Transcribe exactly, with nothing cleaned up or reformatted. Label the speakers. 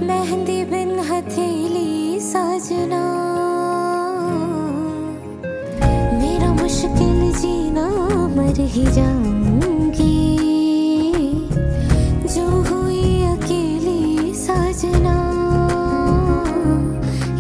Speaker 1: मेहंदी बिन हथेली साजना, मेरा मुश्किल जीना मर ही जाऊंगी जो हुई अकेली साजना।